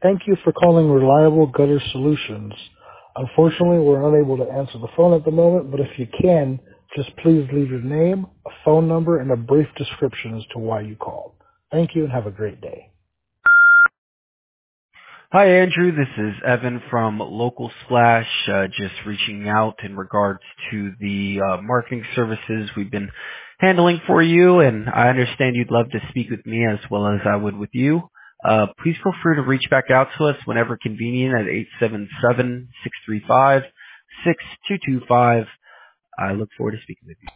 Thank you for calling Reliable Gutter Solutions. Unfortunately, we're unable to answer the phone at the moment, but if you can, just please leave your name, a phone number, and a brief description as to why you called. Thank you and have a great day. Hi, Andrew. This is Evan from Local Splash, just reaching out in regards to the marketing services we've been handling for you, and I understand you'd love to speak with me as well as I would with you. Please feel free to reach back out to us whenever convenient at 877-635-6225. I look forward to speaking with you.